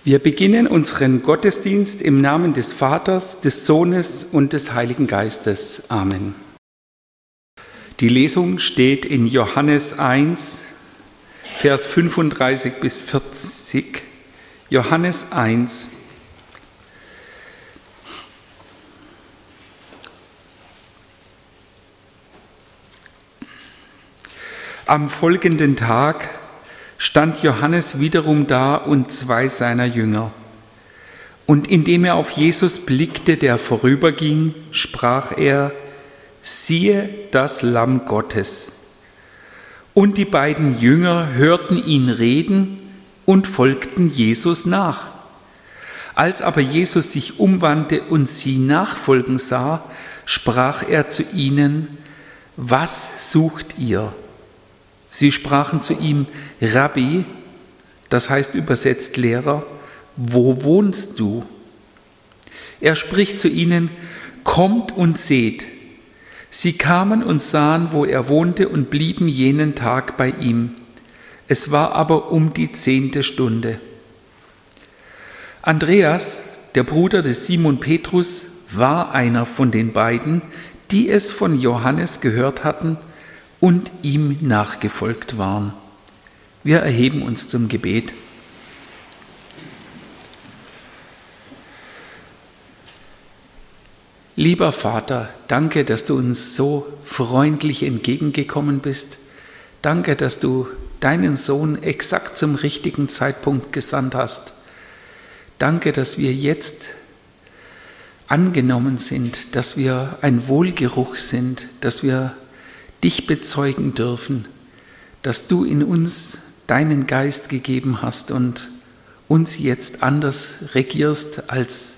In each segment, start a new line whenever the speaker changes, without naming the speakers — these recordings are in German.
Wir beginnen unseren Gottesdienst im Namen des Vaters, des Sohnes und des Heiligen Geistes. Amen. Die Lesung steht in Johannes 1, Vers 35 bis 40. Johannes 1. Am folgenden Tag stand Johannes wiederum da und 2 seiner Jünger. Und indem er auf Jesus blickte, der vorüberging, sprach er: Siehe das Lamm Gottes. Und die beiden Jünger hörten ihn reden und folgten Jesus nach. Als aber Jesus sich umwandte und sie nachfolgen sah, sprach er zu ihnen: Was sucht ihr? Sie sprachen zu ihm: Rabbi, das heißt übersetzt Lehrer, wo wohnst du? Er spricht zu ihnen: Kommt und seht. Sie kamen und sahen, wo er wohnte, und blieben jenen Tag bei ihm. Es war aber um die 10. Stunde. Andreas, der Bruder des Simon Petrus, war einer von den beiden, die es von Johannes gehört hatten und ihm nachgefolgt waren. Wir erheben uns zum Gebet. Lieber Vater, danke, dass du uns so freundlich entgegengekommen bist. Danke, dass du deinen Sohn exakt zum richtigen Zeitpunkt gesandt hast. Danke, dass wir jetzt angenommen sind, dass wir ein Wohlgeruch sind, dass wir dich bezeugen dürfen, dass du in uns deinen Geist gegeben hast und uns jetzt anders regierst, als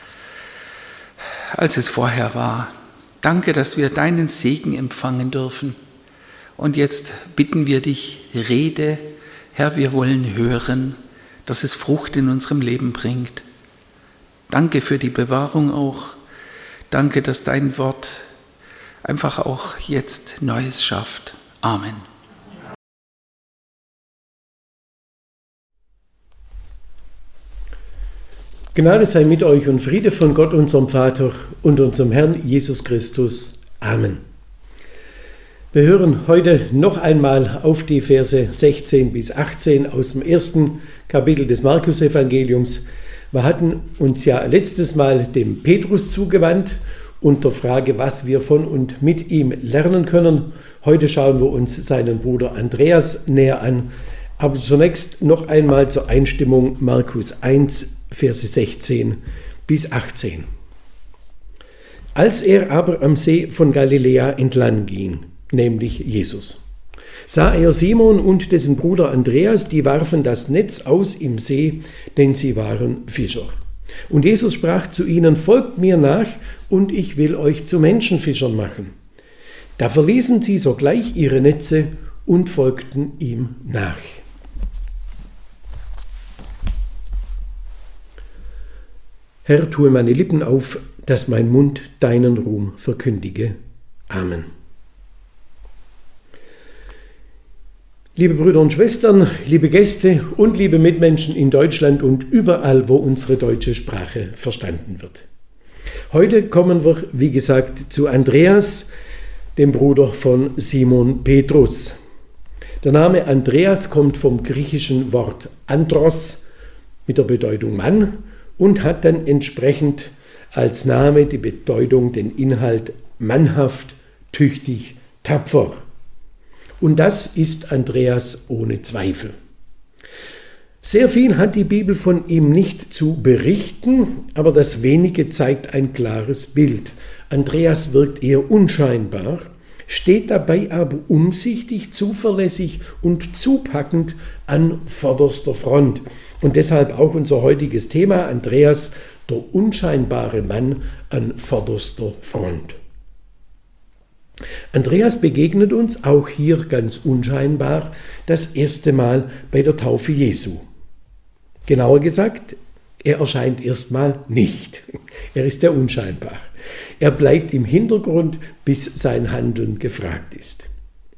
es vorher war. Danke, dass wir deinen Segen empfangen dürfen. Und jetzt bitten wir dich, rede, Herr, wir wollen hören, dass es Frucht in unserem Leben bringt. Danke für die Bewahrung auch. Danke, dass dein Wort einfach auch jetzt Neues schafft. Amen.
Gnade sei mit euch und Friede von Gott, unserem Vater und unserem Herrn Jesus Christus. Amen. Wir hören heute noch einmal auf die Verse 16 bis 18 aus dem ersten Kapitel des Markus-Evangeliums. Wir hatten uns ja letztes Mal dem Petrus zugewandt und der Frage, was wir von und mit ihm lernen können. Heute schauen wir uns seinen Bruder Andreas näher an. Aber zunächst noch einmal zur Einstimmung Markus 1, Verse 16 bis 18. Als er aber am See von Galiläa entlang ging, nämlich Jesus, sah er Simon und dessen Bruder Andreas, die warfen das Netz aus im See, denn sie waren Fischer. Und Jesus sprach zu ihnen: Folgt mir nach, und ich will euch zu Menschenfischern machen. Da verließen sie sogleich ihre Netze und folgten ihm nach. Herr, tue meine Lippen auf, dass mein Mund deinen Ruhm verkündige. Amen. Liebe Brüder und Schwestern, liebe Gäste und liebe Mitmenschen in Deutschland und überall, wo unsere deutsche Sprache verstanden wird. Heute kommen wir, wie gesagt, zu Andreas, dem Bruder von Simon Petrus. Der Name Andreas kommt vom griechischen Wort Andros mit der Bedeutung Mann und hat dann entsprechend als Name die Bedeutung, den Inhalt mannhaft, tüchtig, tapfer. Und das ist Andreas ohne Zweifel. Sehr viel hat die Bibel von ihm nicht zu berichten, aber das Wenige zeigt ein klares Bild. Andreas wirkt eher unscheinbar, steht dabei aber umsichtig, zuverlässig und zupackend an vorderster Front. Und deshalb auch unser heutiges Thema: Andreas, der unscheinbare Mann an vorderster Front. Andreas begegnet uns auch hier ganz unscheinbar das erste Mal bei der Taufe Jesu. Genauer gesagt, er erscheint erstmal nicht. Er ist ja unscheinbar. Er bleibt im Hintergrund, bis sein Handeln gefragt ist.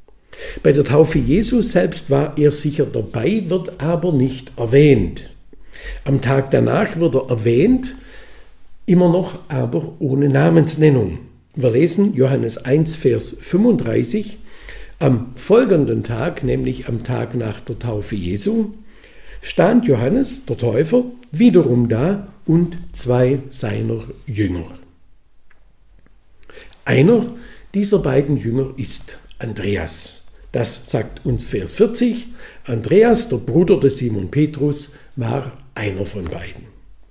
Bei der Taufe Jesu selbst war er sicher dabei, wird aber nicht erwähnt. Am Tag danach wird er erwähnt, immer noch aber ohne Namensnennung. Wir lesen Johannes 1, Vers 35. Am folgenden Tag, nämlich am Tag nach der Taufe Jesu, stand Johannes, der Täufer, wiederum da und 2 seiner Jünger. Einer dieser beiden Jünger ist Andreas. Das sagt uns Vers 40. Andreas, der Bruder des Simon Petrus, war einer von beiden.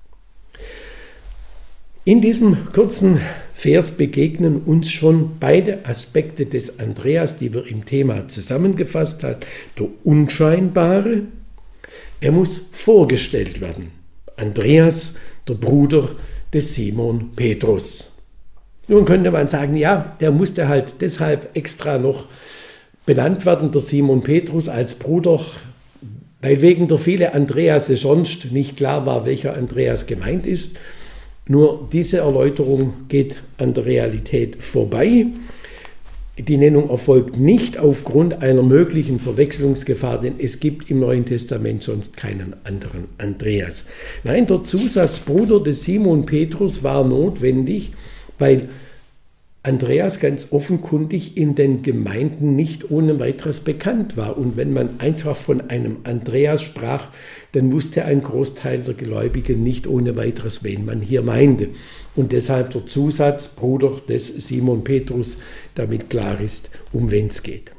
In diesem kurzen Vers begegnen uns schon beide Aspekte des Andreas, die wir im Thema zusammengefasst haben. Der Unscheinbare, er muss vorgestellt werden. Andreas, der Bruder des Simon Petrus. Nun könnte man sagen, ja, der musste halt deshalb extra noch benannt werden, der Simon Petrus als Bruder, weil wegen der vielen Andrease sonst nicht klar war, welcher Andreas gemeint ist. Nur diese Erläuterung geht an der Realität vorbei. Die Nennung erfolgt nicht aufgrund einer möglichen Verwechslungsgefahr, denn es gibt im Neuen Testament sonst keinen anderen Andreas. Nein, der Zusatz Bruder des Simon Petrus war notwendig, weil Andreas ganz offenkundig in den Gemeinden nicht ohne weiteres bekannt war. Und wenn man einfach von einem Andreas sprach, dann wusste ein Großteil der Gläubigen nicht ohne weiteres, wen man hier meinte. Und deshalb der Zusatz Bruder des Simon Petrus, damit klar ist, um wen es geht.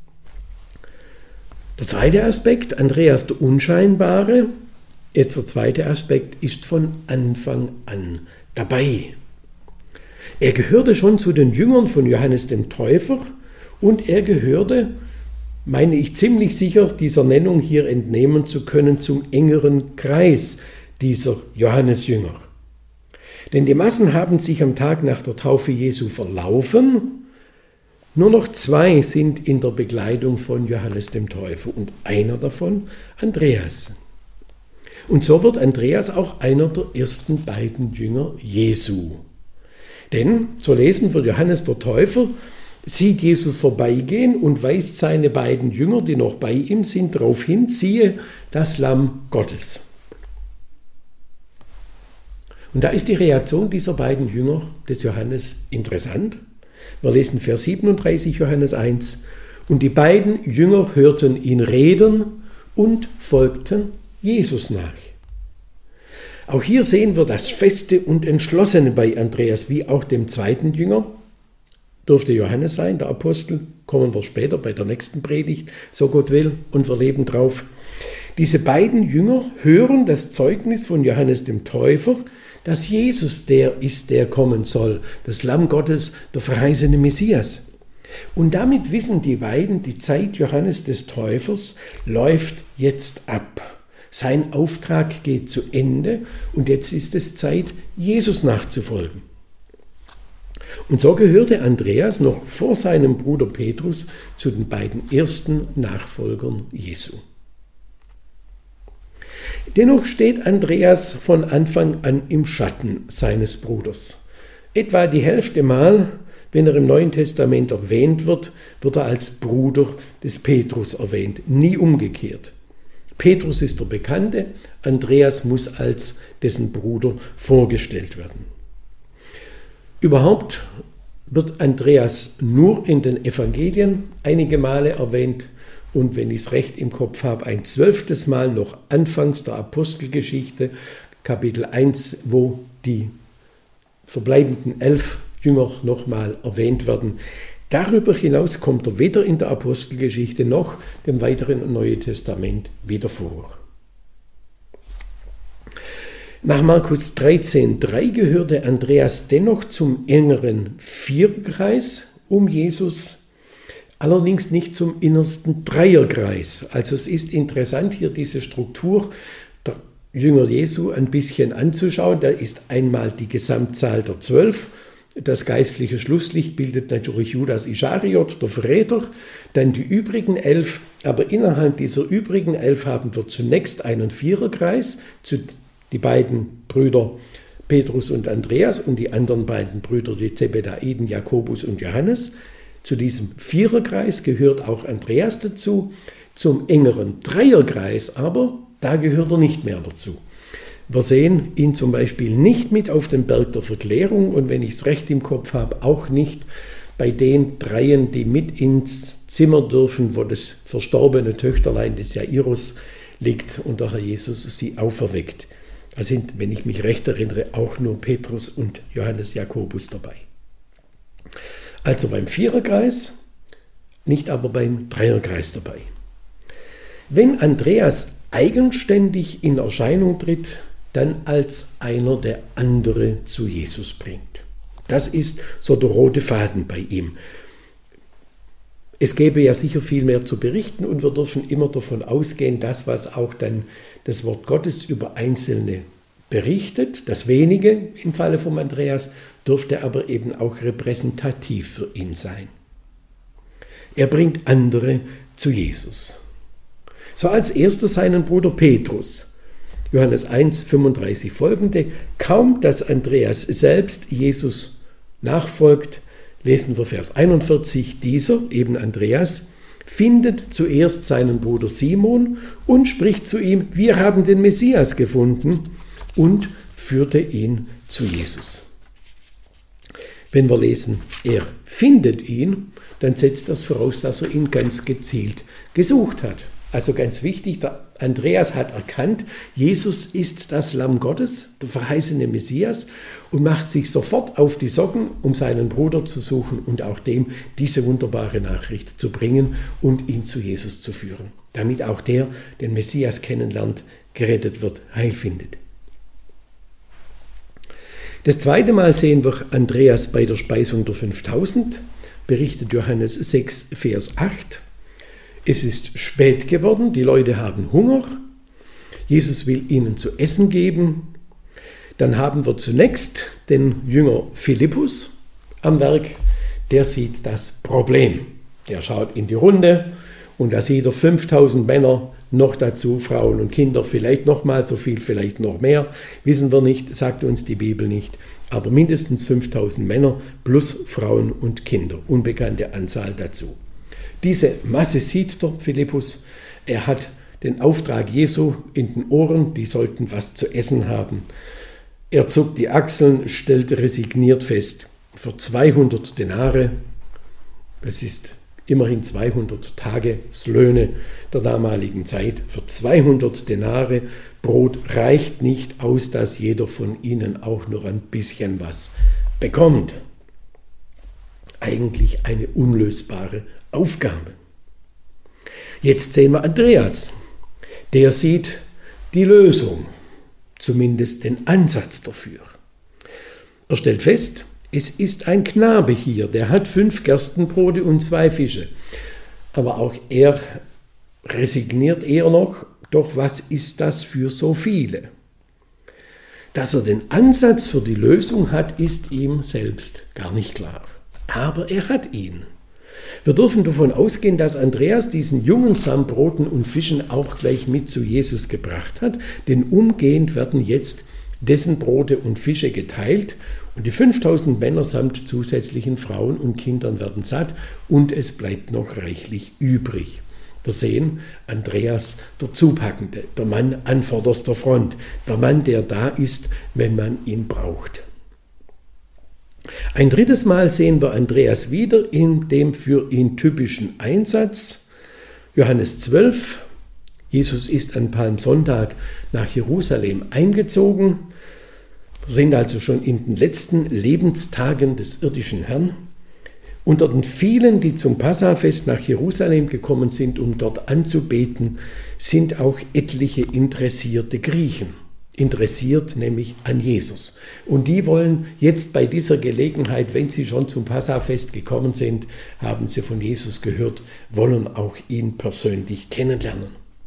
Der zweite Aspekt, Andreas der Unscheinbare, jetzt der zweite Aspekt, ist von Anfang an dabei. Er gehörte schon zu den Jüngern von Johannes dem Täufer und er gehörte, meine ich ziemlich sicher, dieser Nennung hier entnehmen zu können, zum engeren Kreis dieser Johannesjünger. Denn die Massen haben sich am Tag nach der Taufe Jesu verlaufen. Nur noch 2 sind in der Begleitung von Johannes dem Täufer und einer davon Andreas. Und so wird Andreas auch einer der ersten beiden Jünger Jesu. Denn, so lesen wir, Johannes der Täufer sieht Jesus vorbeigehen und weist seine beiden Jünger, die noch bei ihm sind, darauf hin, siehe, das Lamm Gottes. Und da ist die Reaktion dieser beiden Jünger des Johannes interessant. Wir lesen Vers 37, Johannes 1. Und die beiden Jünger hörten ihn reden und folgten Jesus nach. Auch hier sehen wir das Feste und Entschlossene bei Andreas, wie auch dem zweiten Jünger. Durfte Johannes sein, der Apostel, kommen wir später bei der nächsten Predigt, so Gott will, und wir leben drauf. Diese beiden Jünger hören das Zeugnis von Johannes dem Täufer, dass Jesus der ist, der kommen soll, das Lamm Gottes, der verheißene Messias. Und damit wissen die beiden, die Zeit Johannes des Täufers läuft jetzt ab. Sein Auftrag geht zu Ende und jetzt ist es Zeit, Jesus nachzufolgen. Und so gehörte Andreas noch vor seinem Bruder Petrus zu den beiden ersten Nachfolgern Jesu. Dennoch steht Andreas von Anfang an im Schatten seines Bruders. Etwa die Hälfte Mal, wenn er im Neuen Testament erwähnt wird, wird er als Bruder des Petrus erwähnt, nie umgekehrt. Petrus ist der Bekannte, Andreas muss als dessen Bruder vorgestellt werden. Überhaupt wird Andreas nur in den Evangelien einige Male erwähnt und wenn ich es recht im Kopf habe, ein 12. Mal noch anfangs der Apostelgeschichte, Kapitel 1, wo die verbleibenden 11 Jünger nochmal erwähnt werden. Darüber hinaus kommt er weder in der Apostelgeschichte noch dem weiteren Neuen Testament wieder vor. Nach Markus 13,3 gehörte Andreas dennoch zum engeren Viererkreis um Jesus, allerdings nicht zum innersten Dreierkreis. Also es ist interessant, hier diese Struktur der Jünger Jesu ein bisschen anzuschauen. Da ist einmal die Gesamtzahl der 12. Das geistliche Schlusslicht bildet natürlich Judas Ischariot, der Verräter, dann die übrigen 11, aber innerhalb dieser übrigen 11 haben wir zunächst einen Viererkreis, die beiden Brüder Petrus und Andreas und die anderen beiden Brüder, die Zebedaiden, Jakobus und Johannes. Zu diesem Viererkreis gehört auch Andreas dazu, zum engeren Dreierkreis aber Da gehört er nicht mehr dazu. Wir sehen ihn zum Beispiel nicht mit auf dem Berg der Verklärung und wenn ich es recht im Kopf habe, auch nicht bei den Dreien, die mit ins Zimmer dürfen, wo das verstorbene Töchterlein des Jairus liegt und der Herr Jesus sie auferweckt. Da sind, wenn ich mich recht erinnere, auch nur Petrus und Johannes Jakobus dabei. Also beim Viererkreis, nicht aber beim Dreierkreis dabei. Wenn Andreas eigenständig in Erscheinung tritt, dann als einer, der andere zu Jesus bringt. Das ist so der rote Faden bei ihm. Es gäbe ja sicher viel mehr zu berichten und wir dürfen immer davon ausgehen, dass was auch dann das Wort Gottes über Einzelne berichtet, das wenige im Falle von Andreas, dürfte aber eben auch repräsentativ für ihn sein. Er bringt andere zu Jesus. So als erster seinen Bruder Petrus. Johannes 1, 35 folgende. Kaum, dass Andreas selbst Jesus nachfolgt, lesen wir Vers 41, dieser, eben Andreas, findet zuerst seinen Bruder Simon und spricht zu ihm, wir haben den Messias gefunden und führte ihn zu Jesus. Wenn wir lesen, er findet ihn, dann setzt das voraus, dass er ihn ganz gezielt gesucht hat. Also ganz wichtig, der Andreas hat erkannt, Jesus ist das Lamm Gottes, der verheißene Messias, und macht sich sofort auf die Socken, um seinen Bruder zu suchen und auch dem diese wunderbare Nachricht zu bringen und ihn zu Jesus zu führen, damit auch der den Messias kennenlernt, gerettet wird, Heil findet. Das zweite Mal sehen wir Andreas bei der Speisung der 5000, berichtet Johannes 6, Vers 8. Es ist spät geworden, die Leute haben Hunger, Jesus will ihnen zu essen geben. Dann haben wir zunächst den Jünger Philippus am Werk, der sieht das Problem. Der schaut in die Runde und da sieht er 5000 Männer, noch dazu Frauen und Kinder, vielleicht noch mal so viel, vielleicht noch mehr, wissen wir nicht, sagt uns die Bibel nicht, aber mindestens 5000 Männer plus Frauen und Kinder, unbekannte Anzahl dazu. Diese Masse sieht der Philippus, er hat den Auftrag Jesu in den Ohren, die sollten was zu essen haben. Er zuckt die Achseln, stellt resigniert fest, für 200 Denare, das ist immerhin 200 Tageslöhne der damaligen Zeit, für 200 Denare Brot reicht nicht aus, dass jeder von ihnen auch nur ein bisschen was bekommt. Eigentlich eine unlösbare Aufgabe. Jetzt sehen wir Andreas. Der sieht die Lösung, zumindest den Ansatz dafür. Er stellt fest, es ist ein Knabe hier, der hat 5 Gerstenbrote und 2 Fische. Aber auch er resigniert eher noch, doch was ist das für so viele? Dass er den Ansatz für die Lösung hat, ist ihm selbst gar nicht klar. Aber er hat ihn. Wir dürfen davon ausgehen, dass Andreas diesen Jungen samt Broten und Fischen auch gleich mit zu Jesus gebracht hat, denn umgehend werden jetzt dessen Brote und Fische geteilt und die 5000 Männer samt zusätzlichen Frauen und Kindern werden satt und es bleibt noch reichlich übrig. Wir sehen Andreas, der Zupackende, der Mann an vorderster Front, der Mann, der da ist, wenn man ihn braucht. Ein drittes Mal sehen wir Andreas wieder in dem für ihn typischen Einsatz. Johannes 12, Jesus ist an Palmsonntag nach Jerusalem eingezogen. Wir sind also schon in den letzten Lebenstagen des irdischen Herrn. Unter den vielen, die zum Passafest nach Jerusalem gekommen sind, um dort anzubeten, sind auch etliche interessierte Griechen. Interessiert nämlich an Jesus. Und die wollen jetzt bei dieser Gelegenheit, wenn sie schon zum Passafest gekommen sind, haben sie von Jesus gehört, wollen auch ihn persönlich kennenlernen.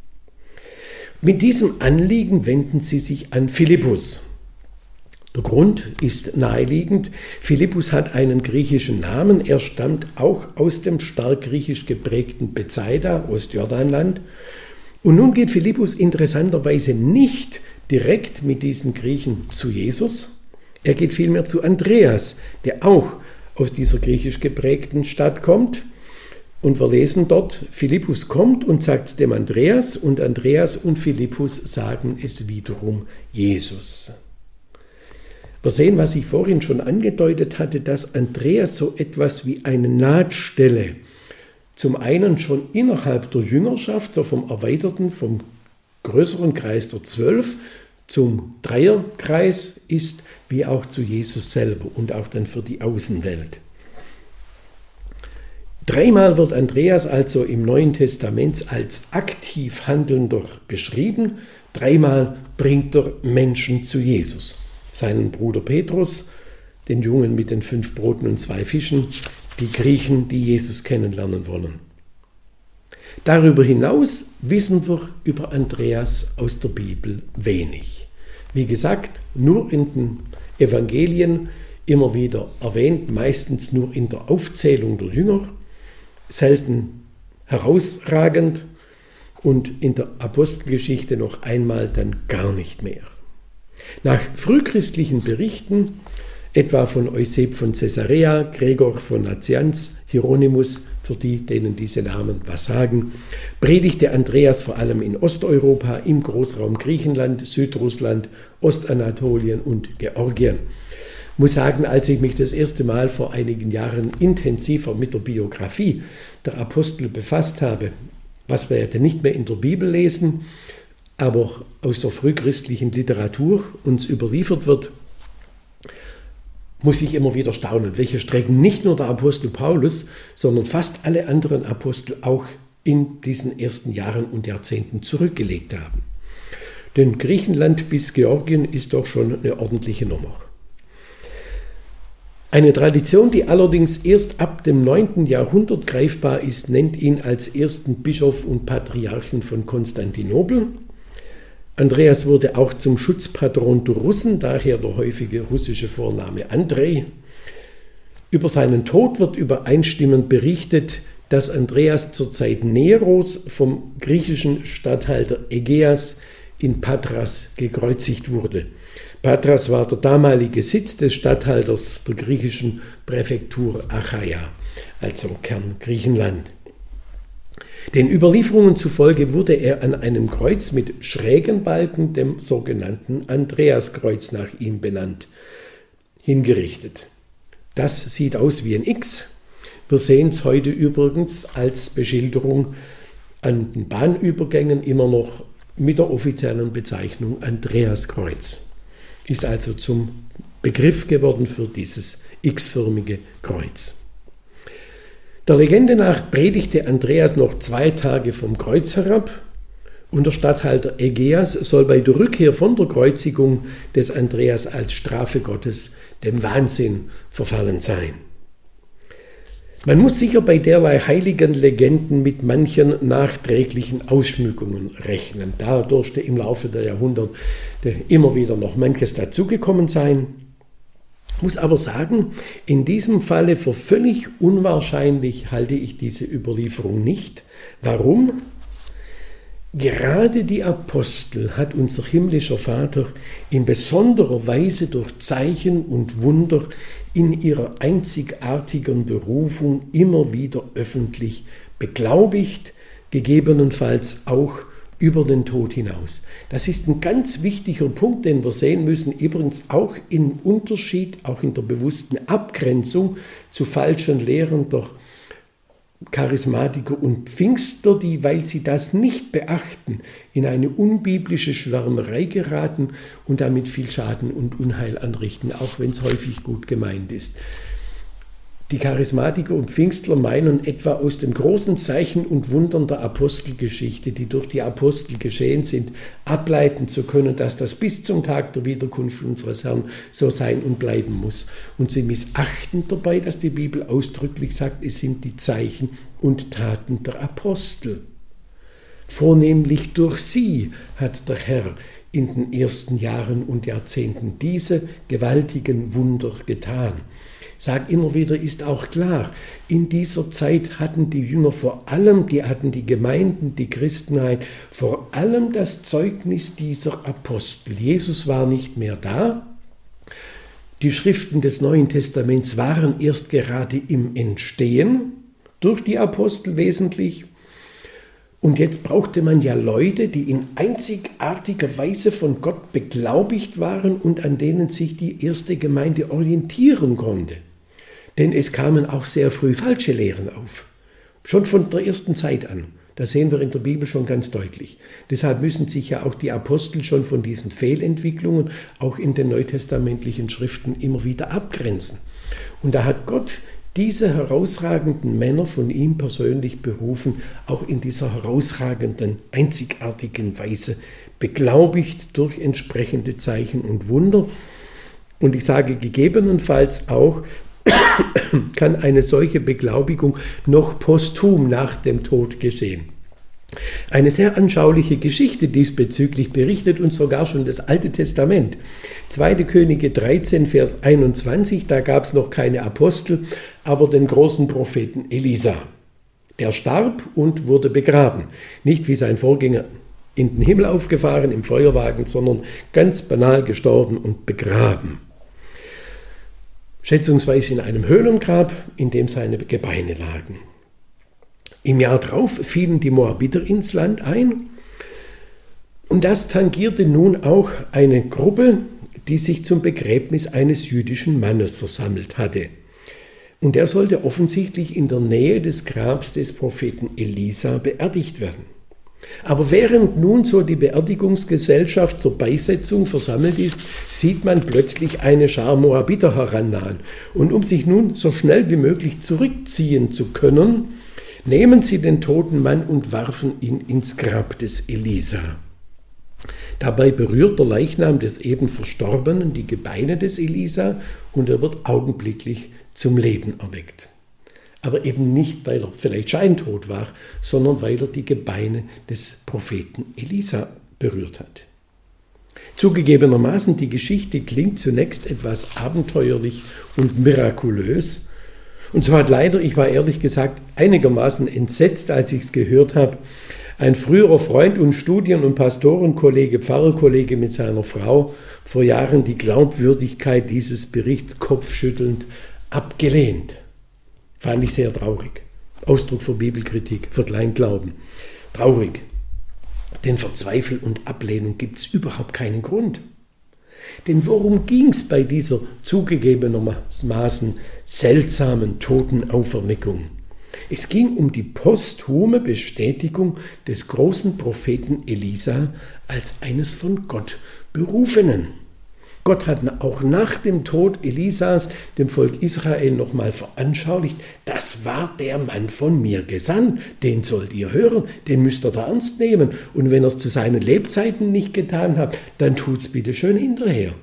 Mit diesem Anliegen wenden sie sich an Philippus. Der Grund ist naheliegend. Philippus hat einen griechischen Namen. Er stammt auch aus dem stark griechisch geprägten Bethsaida, Ostjordanland. Und nun geht Philippus interessanterweise nicht direkt mit diesen Griechen zu Jesus. Er geht vielmehr zu Andreas, der auch aus dieser griechisch geprägten Stadt kommt. Und wir lesen dort, Philippus kommt und sagt es dem Andreas und Andreas und Philippus sagen es wiederum Jesus. Wir sehen, was ich vorhin schon angedeutet hatte, dass Andreas so etwas wie eine Nahtstelle zum einen schon innerhalb der Jüngerschaft, so vom erweiterten, vom größeren Kreis der 12 zum Dreierkreis ist, wie auch zu Jesus selber und auch dann für die Außenwelt. Dreimal wird Andreas also im Neuen Testament als aktiv Handelnder beschrieben. Dreimal bringt er Menschen zu Jesus. Seinen Bruder Petrus, den Jungen mit den 5 Broten und 2 Fischen, die Griechen, die Jesus kennenlernen wollen. Darüber hinaus wissen wir über Andreas aus der Bibel wenig. Wie gesagt, nur in den Evangelien immer wieder erwähnt, meistens nur in der Aufzählung der Jünger, selten herausragend und in der Apostelgeschichte noch einmal dann gar nicht mehr. Nach frühchristlichen Berichten, etwa von Euseb von Caesarea, Gregor von Nazianz, Hieronymus, für die, denen diese Namen was sagen, predigte Andreas vor allem in Osteuropa, im Großraum Griechenland, Südrussland, Ostanatolien und Georgien. Ich muss sagen, als ich mich das erste Mal vor einigen Jahren intensiver mit der Biografie der Apostel befasst habe, was wir ja dann nicht mehr in der Bibel lesen, aber aus der frühchristlichen Literatur uns überliefert wird, muss ich immer wieder staunen, welche Strecken nicht nur der Apostel Paulus, sondern fast alle anderen Apostel auch in diesen ersten Jahren und Jahrzehnten zurückgelegt haben. Denn Griechenland bis Georgien ist doch schon eine ordentliche Nummer. Eine Tradition, die allerdings erst ab dem 9. Jahrhundert greifbar ist, nennt ihn als ersten Bischof und Patriarchen von Konstantinopel. Andreas wurde auch zum Schutzpatron der Russen, daher der häufige russische Vorname Andrei. Über seinen Tod wird übereinstimmend berichtet, dass Andreas zur Zeit Neros vom griechischen Statthalter Ägeas in Patras gekreuzigt wurde. Patras war der damalige Sitz des Statthalters der griechischen Präfektur Achaia, also Kern Griechenland. Den Überlieferungen zufolge wurde er an einem Kreuz mit schrägen Balken, dem sogenannten Andreaskreuz nach ihm benannt, hingerichtet. Das sieht aus wie ein X. Wir sehen es heute übrigens als Beschilderung an den Bahnübergängen immer noch mit der offiziellen Bezeichnung Andreaskreuz. Ist also zum Begriff geworden für dieses X-förmige Kreuz. Der Legende nach predigte Andreas noch 2 Tage vom Kreuz herab und der Statthalter Ägeas soll bei der Rückkehr von der Kreuzigung des Andreas als Strafe Gottes dem Wahnsinn verfallen sein. Man muss sicher bei derlei heiligen Legenden mit manchen nachträglichen Ausschmückungen rechnen. Da dürfte im Laufe der Jahrhunderte immer wieder noch manches dazugekommen sein. Muss aber sagen, in diesem Falle für völlig unwahrscheinlich halte ich diese Überlieferung nicht. Warum? Gerade die Apostel hat unser himmlischer Vater in besonderer Weise durch Zeichen und Wunder in ihrer einzigartigen Berufung immer wieder öffentlich beglaubigt, gegebenenfalls auch über den Tod hinaus. Das ist ein ganz wichtiger Punkt, den wir sehen müssen, übrigens auch im Unterschied, auch in der bewussten Abgrenzung zu falschen Lehren der Charismatiker und Pfingstler, die, weil sie das nicht beachten, in eine unbiblische Schwärmerei geraten und damit viel Schaden und Unheil anrichten, auch wenn es häufig gut gemeint ist. Die Charismatiker und Pfingstler meinen etwa aus den großen Zeichen und Wundern der Apostelgeschichte, die durch die Apostel geschehen sind, ableiten zu können, dass das bis zum Tag der Wiederkunft unseres Herrn so sein und bleiben muss. Und sie missachten dabei, dass die Bibel ausdrücklich sagt, es sind die Zeichen und Taten der Apostel. Vornehmlich durch sie hat der Herr in den ersten Jahren und Jahrzehnten diese gewaltigen Wunder getan. Ich sage immer wieder, ist auch klar, in dieser Zeit hatten die Jünger vor allem, hatten die Gemeinden, die Christenheit, vor allem das Zeugnis dieser Apostel. Jesus war nicht mehr da. Die Schriften des Neuen Testaments waren erst gerade im Entstehen, durch die Apostel wesentlich. Und jetzt brauchte man ja Leute, die in einzigartiger Weise von Gott beglaubigt waren und an denen sich die erste Gemeinde orientieren konnte. Denn es kamen auch sehr früh falsche Lehren auf. Schon von der ersten Zeit an. Das sehen wir in der Bibel schon ganz deutlich. Deshalb müssen sich ja auch die Apostel schon von diesen Fehlentwicklungen auch in den neutestamentlichen Schriften immer wieder abgrenzen. Und da hat Gott diese herausragenden Männer von ihm persönlich berufen, auch in dieser herausragenden, einzigartigen Weise beglaubigt durch entsprechende Zeichen und Wunder. Und ich sage gegebenenfalls auch, kann eine solche Beglaubigung noch posthum nach dem Tod geschehen. Eine sehr anschauliche Geschichte diesbezüglich berichtet uns sogar schon das Alte Testament. 2. Könige 13, Vers 21, da gab es noch keine Apostel, aber den großen Propheten Elisa. Der starb und wurde begraben. Nicht wie sein Vorgänger in den Himmel aufgefahren im Feuerwagen, sondern ganz banal gestorben und begraben. Schätzungsweise in einem Höhlengrab, in dem seine Gebeine lagen. Im Jahr drauf fielen die Moabiter ins Land ein und das tangierte nun auch eine Gruppe, die sich zum Begräbnis eines jüdischen Mannes versammelt hatte. Und er sollte offensichtlich in der Nähe des Grabs des Propheten Elisa beerdigt werden. Aber während nun so die Beerdigungsgesellschaft zur Beisetzung versammelt ist, sieht man plötzlich eine Schar Moabiter herannahen. Und um sich nun so schnell wie möglich zurückziehen zu können, nehmen sie den toten Mann und warfen ihn ins Grab des Elisa. Dabei berührt der Leichnam des eben Verstorbenen die Gebeine des Elisa und er wird augenblicklich zum Leben erweckt. Aber eben nicht, weil er vielleicht scheintot war, sondern weil er die Gebeine des Propheten Elisa berührt hat. Zugegebenermaßen, die Geschichte klingt zunächst etwas abenteuerlich und mirakulös. Und so hat leider, ich war ehrlich gesagt einigermaßen entsetzt, als ich es gehört habe, ein früherer Freund und Studien- und Pastorenkollege, Pfarrerkollege mit seiner Frau vor Jahren die Glaubwürdigkeit dieses Berichts kopfschüttelnd abgelehnt. Fand ich sehr traurig. Ausdruck für Bibelkritik, für Kleinglauben. Traurig. Denn für Zweifel und Ablehnung gibt es überhaupt keinen Grund. Denn worum ging es bei dieser zugegebenermaßen seltsamen Totenauferweckung? Es ging um die posthume Bestätigung des großen Propheten Elisa als eines von Gott Berufenen. Gott hat auch nach dem Tod Elisas dem Volk Israel nochmal veranschaulicht, das war der Mann von mir gesandt, den sollt ihr hören, den müsst ihr da ernst nehmen. Und wenn er es zu seinen Lebzeiten nicht getan hat, dann tut's bitte schön hinterher.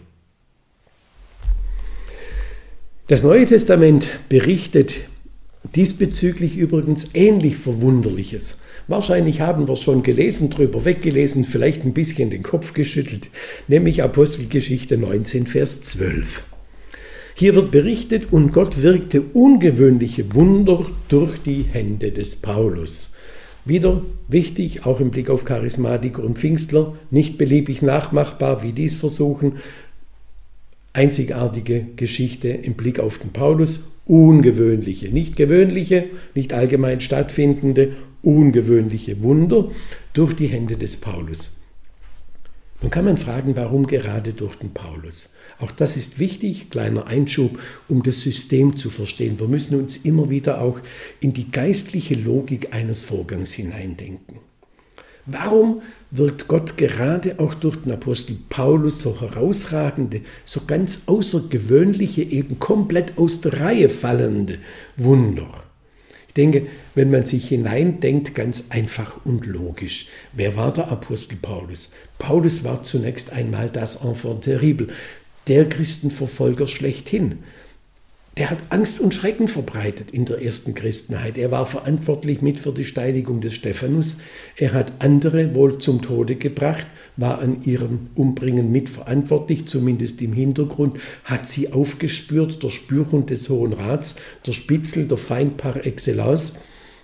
Das Neue Testament berichtet diesbezüglich übrigens ähnlich Verwunderliches. Wahrscheinlich haben wir es schon gelesen, drüber weggelesen, vielleicht ein bisschen den Kopf geschüttelt, nämlich Apostelgeschichte 19, Vers 12. Hier wird berichtet, und Gott wirkte ungewöhnliche Wunder durch die Hände des Paulus. Wieder wichtig, auch im Blick auf Charismatiker und Pfingstler, nicht beliebig nachmachbar, wie dies versuchen. Einzigartige Geschichte im Blick auf den Paulus, ungewöhnliche, nicht gewöhnliche, nicht allgemein stattfindende, ungewöhnliche Wunder durch die Hände des Paulus. Nun kann man fragen, warum gerade durch den Paulus? Auch das ist wichtig, kleiner Einschub, um das System zu verstehen. Wir müssen uns immer wieder auch in die geistliche Logik eines Vorgangs hineindenken. Warum wirkt Gott gerade auch durch den Apostel Paulus so herausragende, so ganz außergewöhnliche, eben komplett aus der Reihe fallende Wunder? Ich denke, wenn man sich hineindenkt, ganz einfach und logisch. Wer war der Apostel Paulus? Paulus war zunächst einmal das Enfant terrible, der Christenverfolger schlechthin. Der hat Angst und Schrecken verbreitet in der ersten Christenheit. Er war verantwortlich mit für die Steinigung des Stephanus. Er hat andere wohl zum Tode gebracht, war an ihrem Umbringen mitverantwortlich, zumindest im Hintergrund, hat sie aufgespürt, der Spürhund des Hohen Rats, der Spitzel, der Feind par excellence,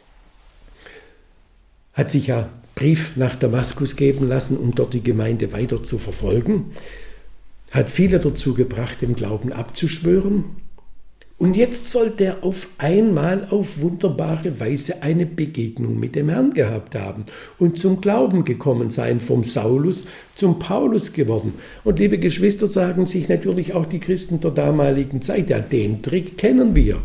hat sich ja Brief nach Damaskus geben lassen, um dort die Gemeinde weiter zu verfolgen, hat viele dazu gebracht, dem Glauben abzuschwören. Und jetzt soll der auf einmal auf wunderbare Weise eine Begegnung mit dem Herrn gehabt haben und zum Glauben gekommen sein, vom Saulus zum Paulus geworden. Und liebe Geschwister, sagen sich natürlich auch die Christen der damaligen Zeit, ja, den Trick kennen wir.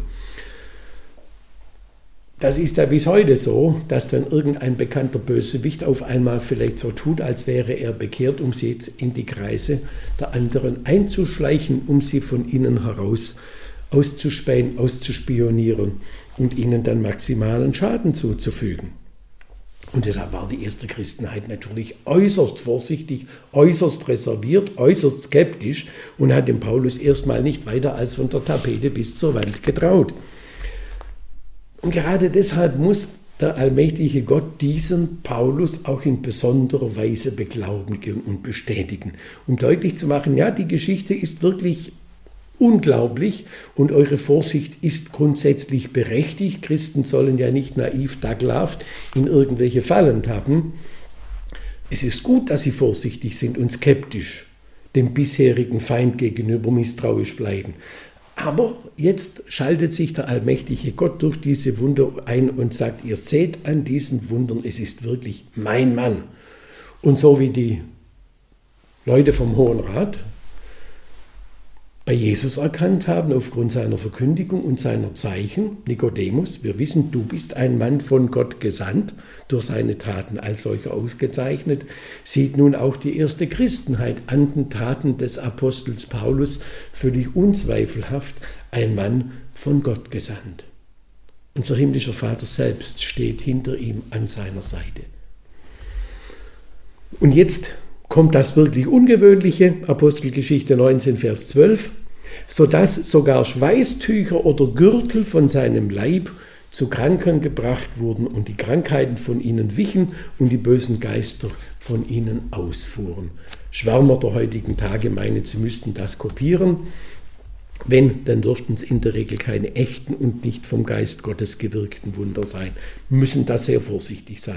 Das ist ja bis heute so, dass dann irgendein bekannter Bösewicht auf einmal vielleicht so tut, als wäre er bekehrt, um sie jetzt in die Kreise der anderen einzuschleichen, um sie von innen heraus auszuspähen, auszuspionieren und ihnen dann maximalen Schaden zuzufügen. Und deshalb war die erste Christenheit natürlich äußerst vorsichtig, äußerst reserviert, äußerst skeptisch und hat dem Paulus erstmal nicht weiter als von der Tapete bis zur Wand getraut. Und gerade deshalb muss der allmächtige Gott diesen Paulus auch in besonderer Weise beglaubigen und bestätigen, um deutlich zu machen, ja, die Geschichte ist wirklich unglaublich und eure Vorsicht ist grundsätzlich berechtigt. Christen sollen ja nicht naiv daglaft in irgendwelche Fallen tappen. Es ist gut, dass sie vorsichtig sind und skeptisch dem bisherigen Feind gegenüber misstrauisch bleiben. Aber jetzt schaltet sich der allmächtige Gott durch diese Wunder ein und sagt, ihr seht an diesen Wundern, es ist wirklich mein Mann. Und so wie die Leute vom Hohen Rat bei Jesus erkannt haben, aufgrund seiner Verkündigung und seiner Zeichen, Nikodemus, wir wissen, du bist ein Mann von Gott gesandt, durch seine Taten als solcher ausgezeichnet, sieht nun auch die erste Christenheit an den Taten des Apostels Paulus völlig unzweifelhaft ein Mann von Gott gesandt. Unser himmlischer Vater selbst steht hinter ihm an seiner Seite. Und jetzt kommt das wirklich Ungewöhnliche, Apostelgeschichte 19, Vers 12, sodass sogar Schweißtücher oder Gürtel von seinem Leib zu Kranken gebracht wurden und die Krankheiten von ihnen wichen und die bösen Geister von ihnen ausfuhren. Schwärmer der heutigen Tage meinen, sie müssten das kopieren. Wenn, dann dürften es in der Regel keine echten und nicht vom Geist Gottes gewirkten Wunder sein. Müssen da sehr vorsichtig sein.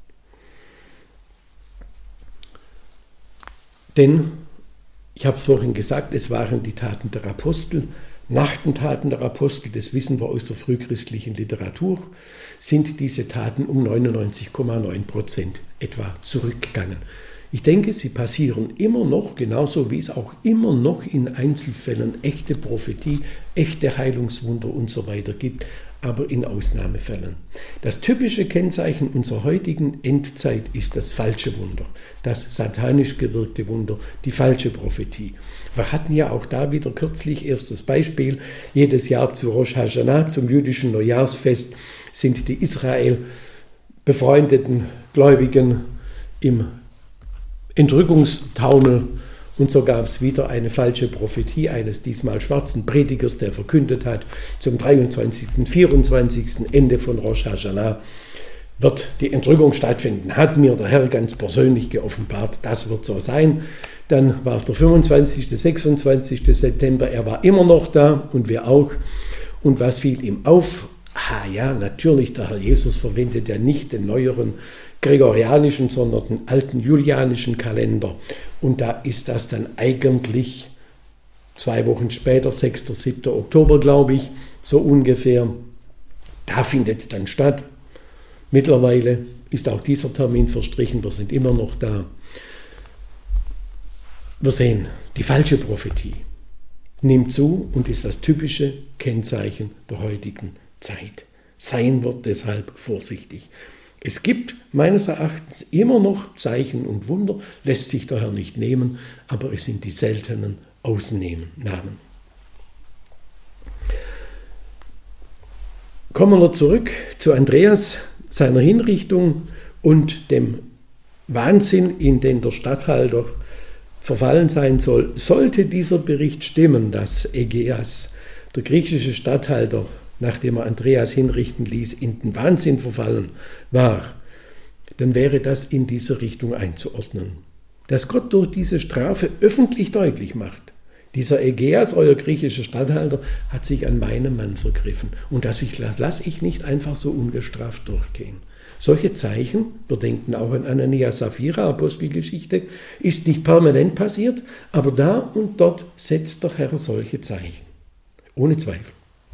Denn, ich habe es vorhin gesagt, es waren die Taten der Apostel. Nach den Taten der Apostel, das wissen wir aus der frühchristlichen Literatur, sind diese Taten um 99,9% etwa zurückgegangen. Ich denke, sie passieren immer noch, genauso wie es auch immer noch in Einzelfällen echte Prophetie, echte Heilungswunder und so weiter gibt, aber in Ausnahmefällen. Das typische Kennzeichen unserer heutigen Endzeit ist das falsche Wunder, das satanisch gewirkte Wunder, die falsche Prophetie. Wir hatten ja auch da wieder kürzlich erstes Beispiel. Jedes Jahr zu Rosh Hashanah, zum jüdischen Neujahrsfest, sind die Israel befreundeten Gläubigen im Entrückungstaumel. Und so gab es wieder eine falsche Prophetie eines diesmal schwarzen Predigers, der verkündet hat, zum 23., 24. Ende von Rosh Hashanah wird die Entrückung stattfinden. Hat mir der Herr ganz persönlich geoffenbart, das wird so sein. Dann war es der 25., 26. September, er war immer noch da und wir auch. Und was fiel ihm auf? Ja, natürlich, der Herr Jesus verwendet ja nicht den neueren gregorianischen, sondern den alten julianischen Kalender. Und da ist das dann eigentlich 2 Wochen später, 6. 7. Oktober, glaube ich, so ungefähr. Da findet es dann statt. Mittlerweile ist auch dieser Termin verstrichen, wir sind immer noch da. Wir sehen, die falsche Prophetie nimmt zu und ist das typische Kennzeichen der heutigen Zeit. Seien wir deshalb vorsichtig. Es gibt meines Erachtens immer noch Zeichen und Wunder, lässt sich der Herr nicht nehmen, aber es sind die seltenen Ausnahmen. Kommen wir zurück zu Andreas, seiner Hinrichtung und dem Wahnsinn, in den der Statthalter verfallen sein soll. Sollte dieser Bericht stimmen, dass Ägeas, der griechische Statthalter, nachdem er Andreas hinrichten ließ, in den Wahnsinn verfallen war, dann wäre das in diese Richtung einzuordnen. Dass Gott durch diese Strafe öffentlich deutlich macht, dieser Ägeas, euer griechischer Statthalter, hat sich an meinem Mann vergriffen und das lasse ich nicht einfach so ungestraft durchgehen. Solche Zeichen, wir denken auch an Ananias Sapphira, Apostelgeschichte, ist nicht permanent passiert, aber da und dort setzt der Herr solche Zeichen. Ohne Zweifel.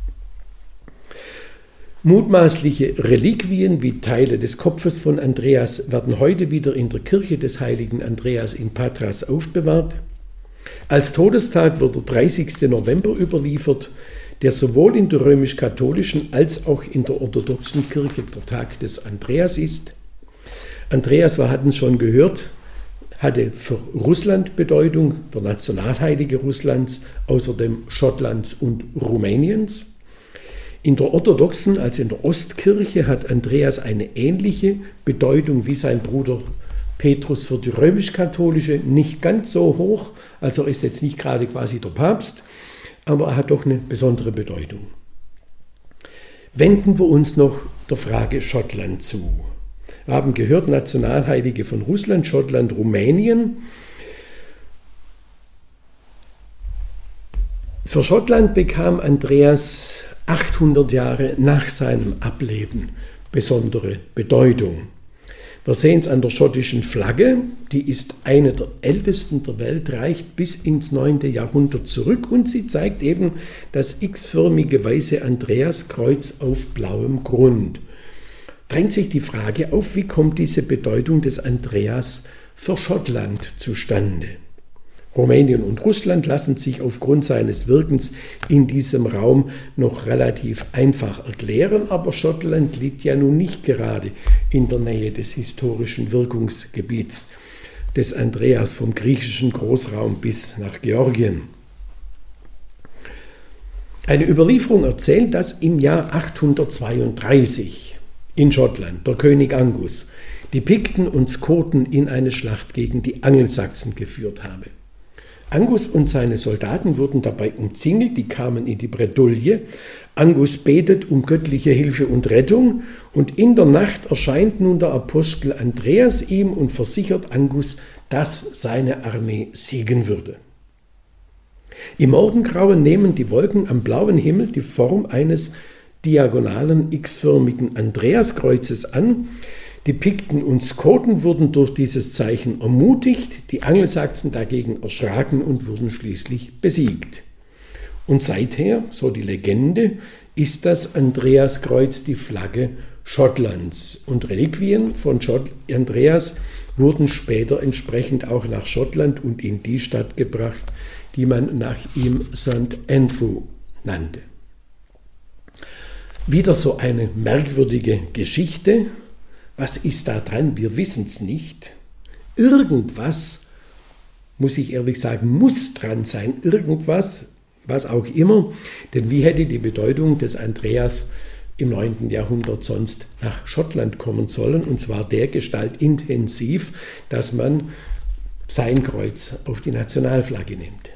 Mutmaßliche Reliquien wie Teile des Kopfes von Andreas werden heute wieder in der Kirche des heiligen Andreas in Patras aufbewahrt. Als Todestag wird der 30. November überliefert, der sowohl in der römisch-katholischen als auch in der orthodoxen Kirche der Tag des Andreas ist. Andreas, wir hatten es schon gehört, hatte für Russland Bedeutung, der Nationalheilige Russlands, außerdem Schottlands und Rumäniens. In der orthodoxen, also in der Ostkirche, hat Andreas eine ähnliche Bedeutung wie sein Bruder Petrus für die römisch-katholische, nicht ganz so hoch, also er ist jetzt nicht gerade quasi der Papst, aber er hat doch eine besondere Bedeutung. Wenden wir uns noch der Frage Schottland zu. Wir haben gehört, Nationalheilige von Russland, Schottland, Rumänien. Für Schottland bekam Andreas 800 Jahre nach seinem Ableben besondere Bedeutung. Wir sehen es an der schottischen Flagge, die ist eine der ältesten der Welt, reicht bis ins 9. Jahrhundert zurück und sie zeigt eben das x-förmige weiße Andreaskreuz auf blauem Grund. Drängt sich die Frage auf, wie kommt diese Bedeutung des Andreas für Schottland zustande? Rumänien und Russland lassen sich aufgrund seines Wirkens in diesem Raum noch relativ einfach erklären, aber Schottland liegt ja nun nicht gerade in der Nähe des historischen Wirkungsgebiets des Andreas vom griechischen Großraum bis nach Georgien. Eine Überlieferung erzählt, dass im Jahr 832 in Schottland der König Angus die Pikten und Skoten in eine Schlacht gegen die Angelsachsen geführt habe. Angus und seine Soldaten wurden dabei umzingelt, die kamen in die Bredouille. Angus betet um göttliche Hilfe und Rettung und in der Nacht erscheint nun der Apostel Andreas ihm und versichert Angus, dass seine Armee siegen würde. Im Morgengrauen nehmen die Wolken am blauen Himmel die Form eines diagonalen x-förmigen Andreaskreuzes an. Die Pikten und Skoten wurden durch dieses Zeichen ermutigt, die Angelsachsen dagegen erschraken und wurden schließlich besiegt. Und seither, so die Legende, ist das Andreaskreuz die Flagge Schottlands. Und Reliquien von Andreas wurden später entsprechend auch nach Schottland und in die Stadt gebracht, die man nach ihm St. Andrew nannte. Wieder so eine merkwürdige Geschichte. Was ist da dran? Wir wissen es nicht. Irgendwas, muss ich ehrlich sagen, muss dran sein. Irgendwas, was auch immer. Denn wie hätte die Bedeutung des Andreas im 9. Jahrhundert sonst nach Schottland kommen sollen? Und zwar dergestalt intensiv, dass man sein Kreuz auf die Nationalflagge nimmt.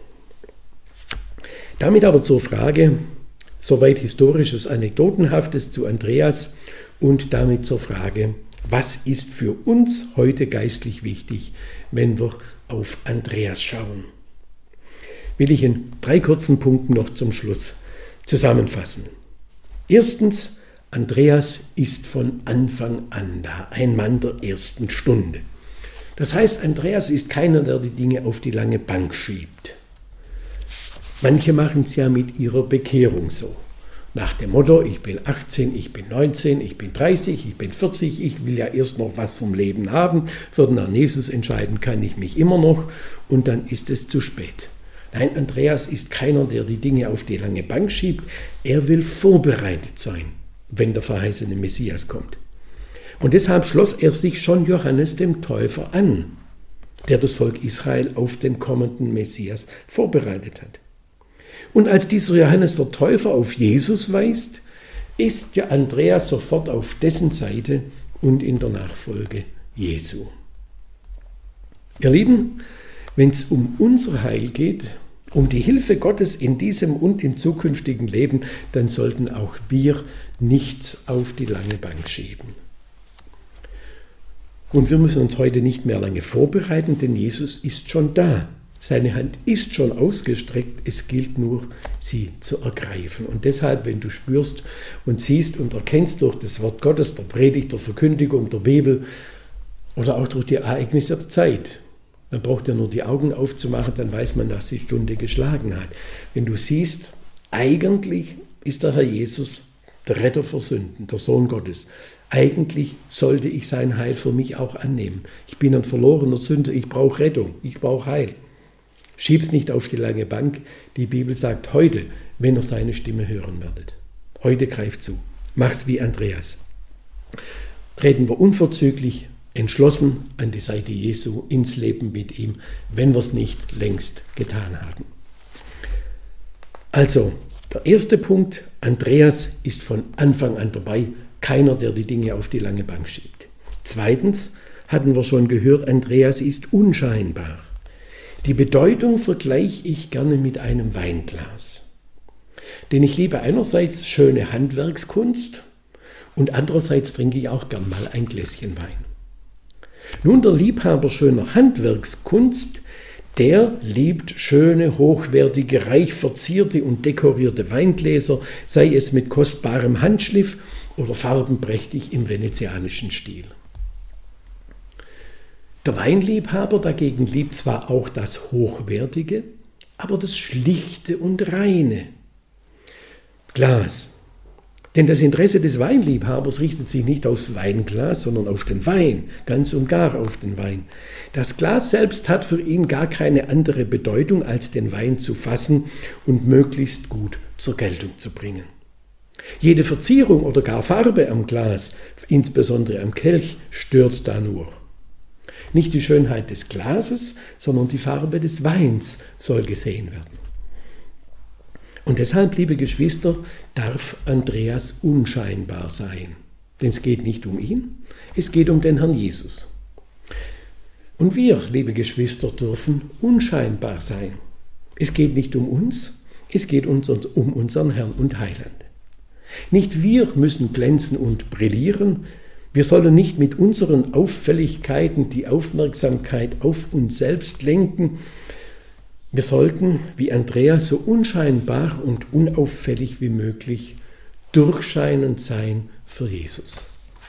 Damit aber zur Frage, soweit Historisches, Anekdotenhaftes zu Andreas und damit zur Frage, was ist für uns heute geistlich wichtig, wenn wir auf Andreas schauen? Will ich in 3 kurzen Punkten noch zum Schluss zusammenfassen. Erstens, Andreas ist von Anfang an da, ein Mann der ersten Stunde. Das heißt, Andreas ist keiner, der die Dinge auf die lange Bank schiebt. Manche machen es ja mit ihrer Bekehrung so. Nach dem Motto, ich bin 18, ich bin 19, ich bin 30, ich bin 40, ich will ja erst noch was vom Leben haben. Für den Herrn Jesus entscheiden kann ich mich immer noch und dann ist es zu spät. Nein, Andreas ist keiner, der die Dinge auf die lange Bank schiebt. Er will vorbereitet sein, wenn der verheißene Messias kommt. Und deshalb schloss er sich schon Johannes dem Täufer an, der das Volk Israel auf den kommenden Messias vorbereitet hat. Und als dieser Johannes der Täufer auf Jesus weist, ist ja Andreas sofort auf dessen Seite und in der Nachfolge Jesu. Ihr Lieben, wenn es um unser Heil geht, um die Hilfe Gottes in diesem und im zukünftigen Leben, dann sollten auch wir nichts auf die lange Bank schieben. Und wir müssen uns heute nicht mehr lange vorbereiten, denn Jesus ist schon da. Seine Hand ist schon ausgestreckt, es gilt nur, sie zu ergreifen. Und deshalb, wenn du spürst und siehst und erkennst durch das Wort Gottes, der Predigt, der Verkündigung, der Bibel oder auch durch die Ereignisse der Zeit, dann braucht er nur die Augen aufzumachen, dann weiß man, dass die Stunde geschlagen hat. Wenn du siehst, eigentlich ist der Herr Jesus der Retter für Sünden, der Sohn Gottes. Eigentlich sollte ich sein Heil für mich auch annehmen. Ich bin ein verlorener Sünder, ich brauche Rettung, ich brauche Heil. Schieb's nicht auf die lange Bank. Die Bibel sagt heute, wenn ihr seine Stimme hören werdet. Heute greift zu. Mach's wie Andreas. Treten wir unverzüglich, entschlossen an die Seite Jesu, ins Leben mit ihm, wenn wir es nicht längst getan haben. Also, der erste Punkt, Andreas ist von Anfang an dabei, keiner, der die Dinge auf die lange Bank schiebt. Zweitens, hatten wir schon gehört, Andreas ist unscheinbar. Die Bedeutung vergleiche ich gerne mit einem Weinglas. Denn ich liebe einerseits schöne Handwerkskunst und andererseits trinke ich auch gern mal ein Gläschen Wein. Nun, der Liebhaber schöner Handwerkskunst, der liebt schöne, hochwertige, reich verzierte und dekorierte Weingläser, sei es mit kostbarem Handschliff oder farbenprächtig im venezianischen Stil. Der Weinliebhaber dagegen liebt zwar auch das Hochwertige, aber das Schlichte und Reine. Glas. Denn das Interesse des Weinliebhabers richtet sich nicht aufs Weinglas, sondern auf den Wein, ganz und gar auf den Wein. Das Glas selbst hat für ihn gar keine andere Bedeutung, als den Wein zu fassen und möglichst gut zur Geltung zu bringen. Jede Verzierung oder gar Farbe am Glas, insbesondere am Kelch, stört da nur. Nicht die Schönheit des Glases, sondern die Farbe des Weins soll gesehen werden. Und deshalb, liebe Geschwister, darf Andreas unscheinbar sein. Denn es geht nicht um ihn, es geht um den Herrn Jesus. Und wir, liebe Geschwister, dürfen unscheinbar sein. Es geht nicht um uns, es geht um unseren Herrn und Heiland. Nicht wir müssen glänzen und brillieren, wir sollen nicht mit unseren Auffälligkeiten die Aufmerksamkeit auf uns selbst lenken. Wir sollten, wie Andreas, so unscheinbar und unauffällig wie möglich durchscheinend sein für Jesus.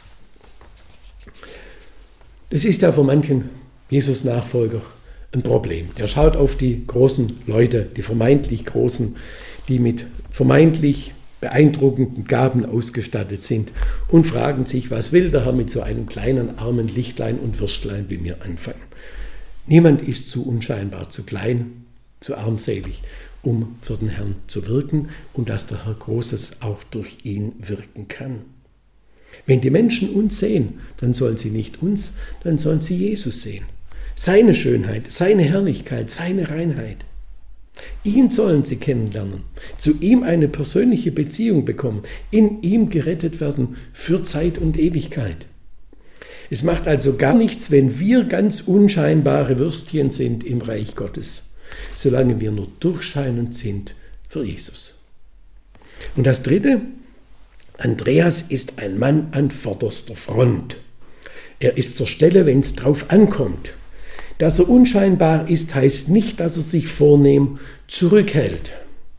Das ist ja für manchen Jesus-Nachfolger ein Problem. Der schaut auf die großen Leute, die vermeintlich Großen, die mit vermeintlich beeindruckenden Gaben ausgestattet sind und fragen sich, was will der Herr mit so einem kleinen armen Lichtlein und Würstlein wie mir anfangen? Niemand ist zu unscheinbar, zu klein, zu armselig, um für den Herrn zu wirken und dass der Herr Großes auch durch ihn wirken kann. Wenn die Menschen uns sehen, dann sollen sie nicht uns, dann sollen sie Jesus sehen. Seine Schönheit, seine Herrlichkeit, seine Reinheit. Ihn sollen sie kennenlernen, zu ihm eine persönliche Beziehung bekommen, in ihm gerettet werden für Zeit und Ewigkeit. Es macht also gar nichts, wenn wir ganz unscheinbare Würstchen sind im Reich Gottes, solange wir nur durchscheinend sind für Jesus. Und das Dritte, Andreas ist ein Mann an vorderster Front. Er ist zur Stelle, wenn es drauf ankommt. Dass er unscheinbar ist, heißt nicht, dass er sich vornehm zurückhält.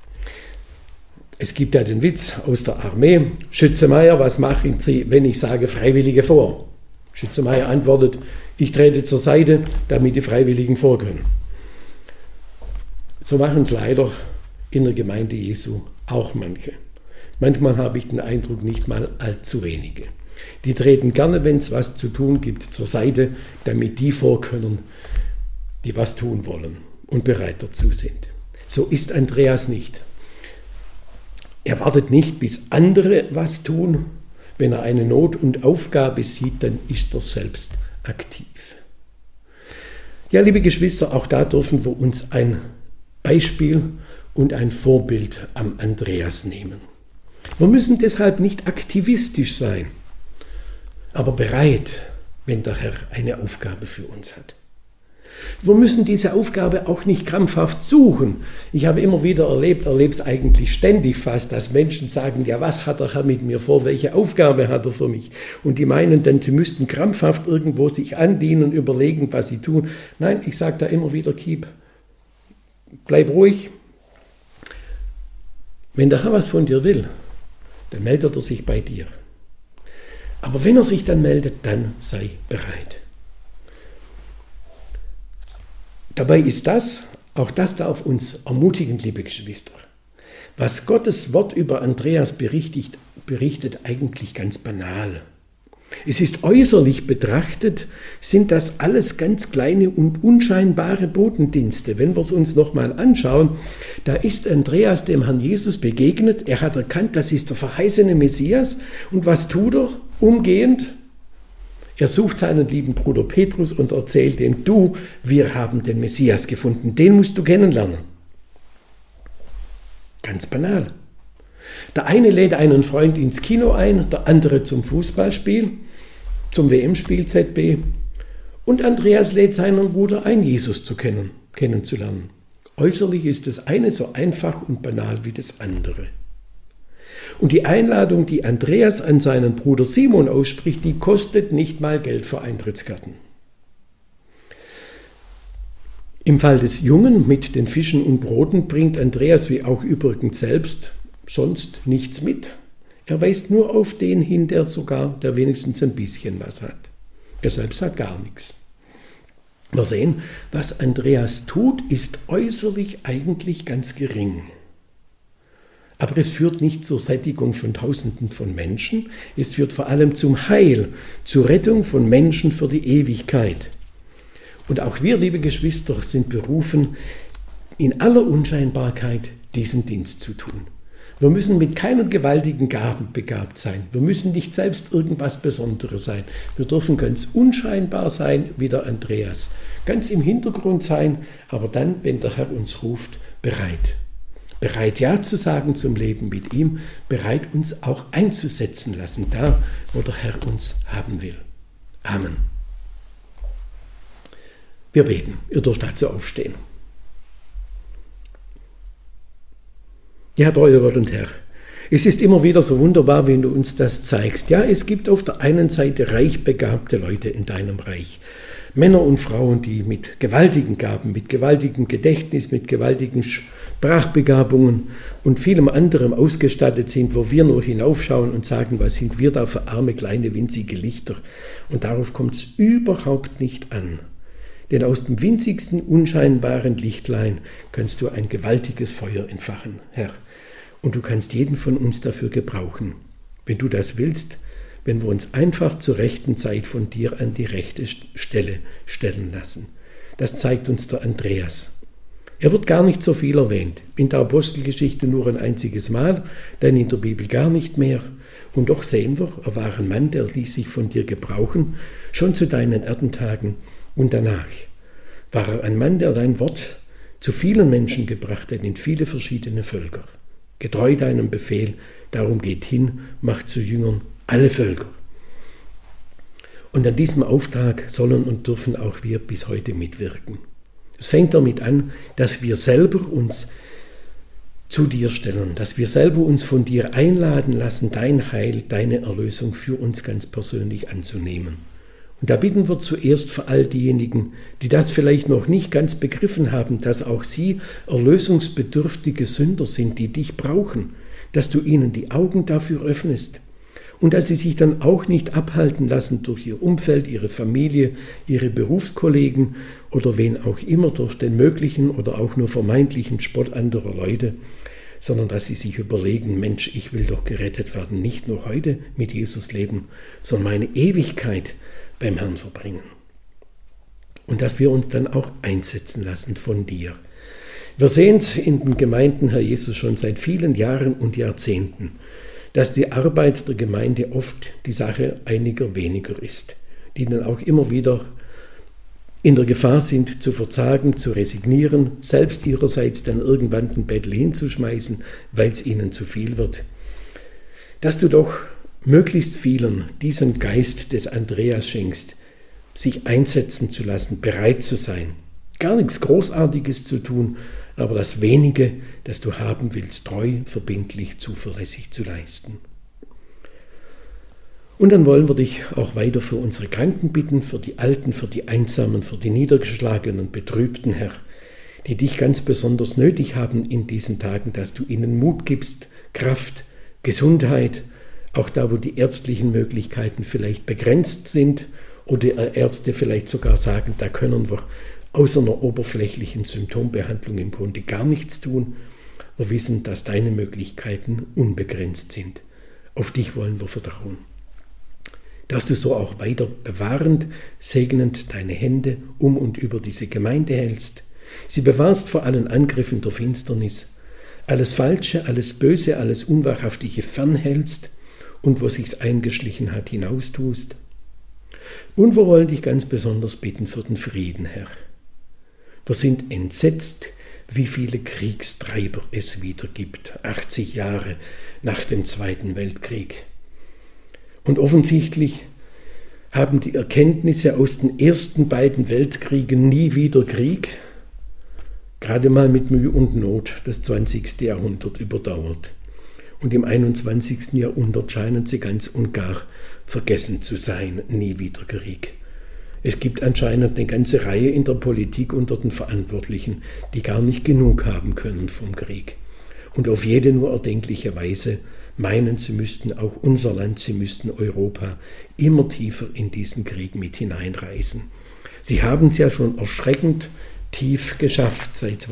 Es gibt ja den Witz aus der Armee, Schütze-Meyer, was machen Sie, wenn ich sage Freiwillige vor? Schütze-Meyer antwortet, ich trete zur Seite, damit die Freiwilligen vor können. So machen es leider in der Gemeinde Jesu auch manche. Manchmal habe ich den Eindruck, nicht mal allzu wenige. Die treten gerne, wenn es was zu tun gibt, zur Seite, damit die vor können, die was tun wollen und bereit dazu sind. So ist Andreas nicht. Er wartet nicht, bis andere was tun. Wenn er eine Not und Aufgabe sieht, dann ist er selbst aktiv. Ja, liebe Geschwister, auch da dürfen wir uns ein Beispiel und ein Vorbild am Andreas nehmen. Wir müssen deshalb nicht aktivistisch sein, aber bereit, wenn der Herr eine Aufgabe für uns hat. Wir müssen diese Aufgabe auch nicht krampfhaft suchen. Ich habe immer wieder erlebe es eigentlich ständig fast, dass Menschen sagen, ja, was hat der Herr mit mir vor, welche Aufgabe hat er für mich? Und die meinen dann, sie müssten krampfhaft irgendwo sich andienen und überlegen, was sie tun. Nein, ich sage da immer wieder, bleib ruhig. Wenn der Herr was von dir will, dann meldet er sich bei dir. Aber wenn er sich dann meldet, dann sei bereit. Dabei ist auch das darf uns ermutigen, liebe Geschwister. was Gottes Wort über Andreas berichtet eigentlich ganz banal. Es ist äußerlich betrachtet, sind das alles ganz kleine und unscheinbare Botendienste. Wenn wir es uns nochmal anschauen, da ist Andreas dem Herrn Jesus begegnet, er hat erkannt, das ist der verheißene Messias. Und was tut er umgehend? Er sucht seinen lieben Bruder Petrus und erzählt ihm, du, wir haben den Messias gefunden, den musst du kennenlernen. Ganz banal. Der eine lädt einen Freund ins Kino ein, der andere zum Fußballspiel, zum WM-Spiel ZB. Und Andreas lädt seinen Bruder ein, Jesus kennenzulernen. Äußerlich ist das eine so einfach und banal wie das andere. Und die Einladung, die Andreas an seinen Bruder Simon ausspricht, die kostet nicht mal Geld für Eintrittskarten. Im Fall des Jungen mit den Fischen und Broten bringt Andreas, wie auch übrigens selbst, sonst nichts mit. Er weist nur auf den hin, der wenigstens ein bisschen was hat. Er selbst hat gar nichts. Wir sehen, was Andreas tut, ist äußerlich eigentlich ganz gering. Aber es führt nicht zur Sättigung von Tausenden von Menschen, es führt vor allem zum Heil, zur Rettung von Menschen für die Ewigkeit. Und auch wir, liebe Geschwister, sind berufen, in aller Unscheinbarkeit diesen Dienst zu tun. Wir müssen mit keinen gewaltigen Gaben begabt sein. Wir müssen nicht selbst irgendwas Besonderes sein. Wir dürfen ganz unscheinbar sein wie der Andreas. Ganz im Hintergrund sein, aber dann, wenn der Herr uns ruft, bereit. Bereit Ja zu sagen zum Leben mit ihm, bereit uns auch einzusetzen lassen, da wo der Herr uns haben will. Amen. Wir beten. Ihr dürft dazu aufstehen. Ja, treuer Gott und Herr, es ist immer wieder so wunderbar, wenn du uns das zeigst. Ja, es gibt auf der einen Seite reich begabte Leute in deinem Reich. Männer und Frauen, die mit gewaltigen Gaben, mit gewaltigem Gedächtnis, mit gewaltigen Sprachbegabungen und vielem anderem ausgestattet sind, wo wir nur hinaufschauen und sagen, was sind wir da für arme, kleine, winzige Lichter. Und darauf kommt es überhaupt nicht an. Denn aus dem winzigsten, unscheinbaren Lichtlein kannst du ein gewaltiges Feuer entfachen, Herr. Und du kannst jeden von uns dafür gebrauchen. Wenn du das willst, wenn wir uns einfach zur rechten Zeit von dir an die rechte Stelle stellen lassen. Das zeigt uns der Andreas. Er wird gar nicht so viel erwähnt. In der Apostelgeschichte nur ein einziges Mal, dann in der Bibel gar nicht mehr. Und doch sehen wir, er war ein Mann, der ließ sich von dir gebrauchen, schon zu deinen Erdentagen. Und danach war er ein Mann, der dein Wort zu vielen Menschen gebracht hat, in viele verschiedene Völker. Getreu deinem Befehl, darum geht hin, macht zu Jüngern alle Völker. Und an diesem Auftrag sollen und dürfen auch wir bis heute mitwirken. Es fängt damit an, dass wir selber uns zu dir stellen, dass wir selber uns von dir einladen lassen, dein Heil, deine Erlösung für uns ganz persönlich anzunehmen. Und da bitten wir zuerst für all diejenigen, die das vielleicht noch nicht ganz begriffen haben, dass auch sie erlösungsbedürftige Sünder sind, die dich brauchen, dass du ihnen die Augen dafür öffnest und dass sie sich dann auch nicht abhalten lassen durch ihr Umfeld, ihre Familie, ihre Berufskollegen oder wen auch immer durch den möglichen oder auch nur vermeintlichen Spott anderer Leute, sondern dass sie sich überlegen, Mensch, ich will doch gerettet werden, nicht nur heute mit Jesus leben, sondern meine Ewigkeit beim Herrn verbringen. Und dass wir uns dann auch einsetzen lassen von dir. Wir sehen es in den Gemeinden, Herr Jesus, schon seit vielen Jahren und Jahrzehnten, dass die Arbeit der Gemeinde oft die Sache einiger weniger ist, die dann auch immer wieder in der Gefahr sind, zu verzagen, zu resignieren, selbst ihrerseits dann irgendwann den Bettel hinzuschmeißen, weil es ihnen zu viel wird. Dass du doch möglichst vielen diesen Geist des Andreas schenkst, sich einsetzen zu lassen, bereit zu sein, gar nichts Großartiges zu tun, aber das Wenige, das du haben willst, treu, verbindlich, zuverlässig zu leisten. Und dann wollen wir dich auch weiter für unsere Kranken bitten, für die Alten, für die Einsamen, für die Niedergeschlagenen, Betrübten, Herr, die dich ganz besonders nötig haben in diesen Tagen, dass du ihnen Mut gibst, Kraft, Gesundheit, auch da, wo die ärztlichen Möglichkeiten vielleicht begrenzt sind oder Ärzte vielleicht sogar sagen, da können wir außer einer oberflächlichen Symptombehandlung im Grunde gar nichts tun. Wir wissen, dass deine Möglichkeiten unbegrenzt sind. Auf dich wollen wir vertrauen. Dass du so auch weiter bewahrend, segnend deine Hände um und über diese Gemeinde hältst, sie bewahrst vor allen Angriffen der Finsternis, alles Falsche, alles Böse, alles Unwahrhaftige fernhältst und wo sich's eingeschlichen hat, hinaustust. Und wir wollen dich ganz besonders bitten für den Frieden, Herr. Wir sind entsetzt, wie viele Kriegstreiber es wieder gibt, 80 Jahre nach dem Zweiten Weltkrieg. Und offensichtlich haben die Erkenntnisse aus den ersten beiden Weltkriegen nie wieder Krieg, gerade mal mit Mühe und Not das 20. Jahrhundert überdauert. Und im 21. Jahrhundert scheinen sie ganz und gar vergessen zu sein, nie wieder Krieg. Es gibt anscheinend eine ganze Reihe in der Politik unter den Verantwortlichen, die gar nicht genug haben können vom Krieg. Und auf jede nur erdenkliche Weise meinen, sie müssten auch unser Land, sie müssten Europa immer tiefer in diesen Krieg mit hineinreißen. Sie haben es ja schon erschreckend tief geschafft seit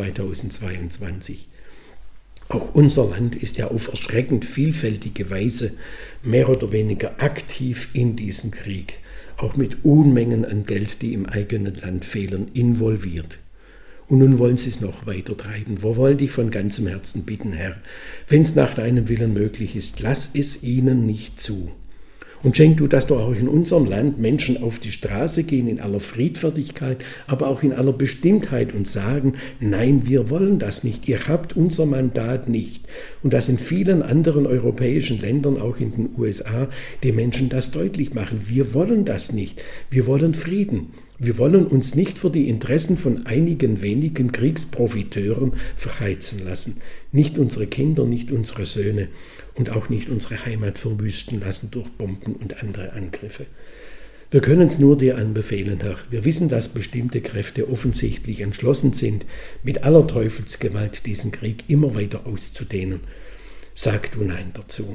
2022. Auch unser Land ist ja auf erschreckend vielfältige Weise mehr oder weniger aktiv in diesen Krieg, auch mit Unmengen an Geld, die im eigenen Land fehlen, involviert. Und nun wollen sie es noch weiter treiben. Wir wollen dich von ganzem Herzen bitten, Herr, wenn es nach deinem Willen möglich ist, lass es ihnen nicht zu. Und schenk du, dass doch auch in unserem Land Menschen auf die Straße gehen in aller Friedfertigkeit, aber auch in aller Bestimmtheit und sagen, nein, wir wollen das nicht, ihr habt unser Mandat nicht. Und dass in vielen anderen europäischen Ländern, auch in den USA, die Menschen das deutlich machen. Wir wollen das nicht, wir wollen Frieden. Wir wollen uns nicht für die Interessen von einigen wenigen Kriegsprofiteuren verheizen lassen. Nicht unsere Kinder, nicht unsere Söhne und auch nicht unsere Heimat verwüsten lassen durch Bomben und andere Angriffe. Wir können es nur dir anbefehlen, Herr. Wir wissen, dass bestimmte Kräfte offensichtlich entschlossen sind, mit aller Teufelsgewalt diesen Krieg immer weiter auszudehnen. Sag du Nein dazu.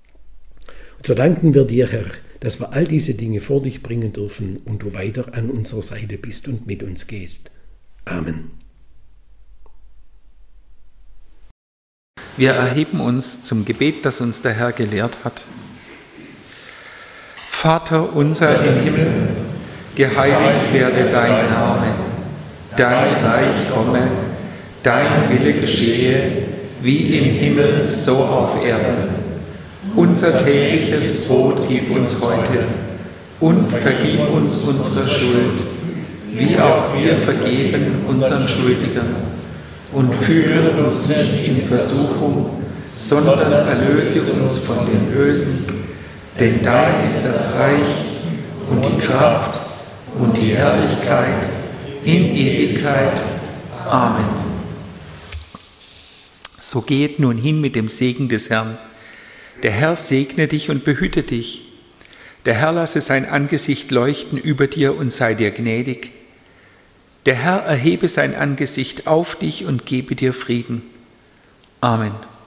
Und so danken wir dir, Herr, dass wir all diese Dinge vor dich bringen dürfen und du weiter an unserer Seite bist und mit uns gehst. Amen.
Wir erheben uns zum Gebet, das uns der Herr gelehrt hat. Vater unser im Himmel, geheiligt werde dein Name, dein Reich komme, dein Wille geschehe, wie im Himmel, so auf Erden. Unser tägliches Brot gib uns heute und vergib uns unsere Schuld, wie auch wir vergeben unseren Schuldigern. Und führe uns nicht in Versuchung, sondern erlöse uns von dem Bösen, denn dein ist das Reich und die Kraft und die Herrlichkeit in Ewigkeit. Amen. So geht nun hin mit dem Segen des Herrn. Der Herr segne dich und behüte dich. Der Herr lasse sein Angesicht leuchten über dir und sei dir gnädig. Der Herr erhebe sein Angesicht auf dich und gebe dir Frieden. Amen.